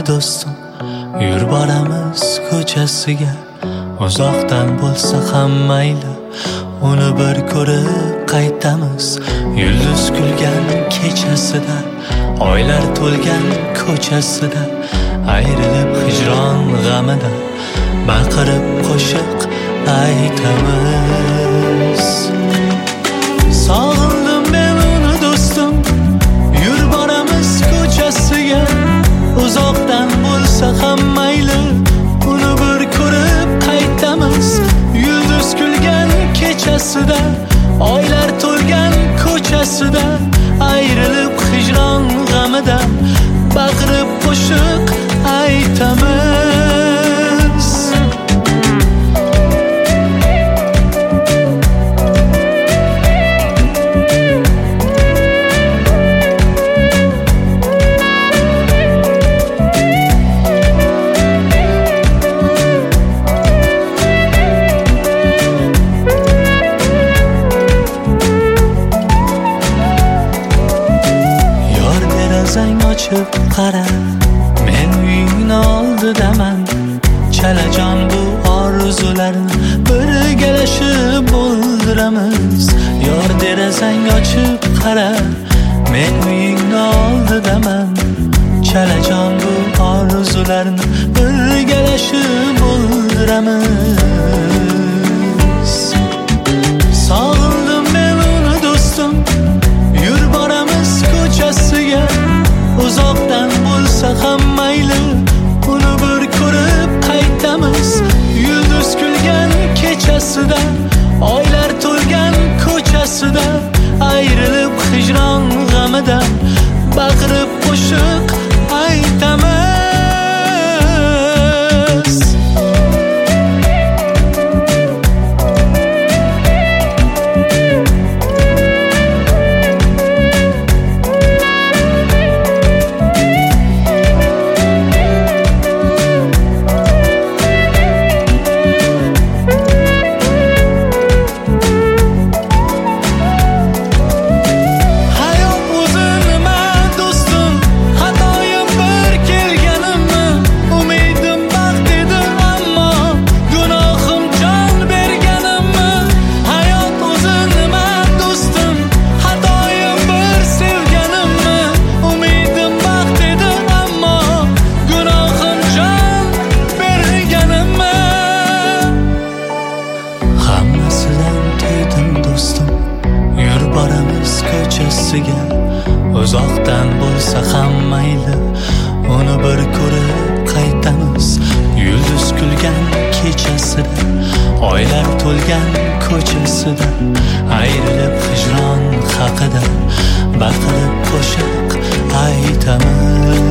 do'stim, yur boramiz ko'chasiga. Uzoqdan bo'lsa ham mayli, uni bir ko'rib qaytamiz. Yulduz kulgan kechasida, oylar to'lgan ko'chasida, ayrilib hijron g'amida baqirib qo'shiq aytamiz. Sog'indim men uni do'stim, yur boramiz ko'chasiga. Uzoqdan bo'lsa ham mayli, uni bir ko'rib qaytamiz. Yulduz kulgan kechasida, oylar to'lgan ko'chasida, ayrilib hijron g'amida baqirib qo'shiq aytamiz. Ochib qara, men uyingni oldidaman. Chalajon bu orzularni birgalashib bo'ldiramiz. Yor derazang ochib qara, men uyingni oldidaman. Chalajon bu orzularni birgalashib bo'ldiramiz. Sog'indim men uni do'stim, yur boramiz ko'chasiga. Uzoqdan bo'lsa ham mayli, uni bir ko'rib qaytamiz. Yulduz kulgan kechasida, oylar to'lgan ko'chasida, ayrilib hijron g'amida baqirib qo'shiq aytamiz. Uzoqdan bo'lsa ham mayli, uni bir ko'rib qaytamiz. Yulduz kulgan kechasida, oylar to'lgan ko'chasida, ayrilib hijron haqida baqirib qo'shiq aytamiz.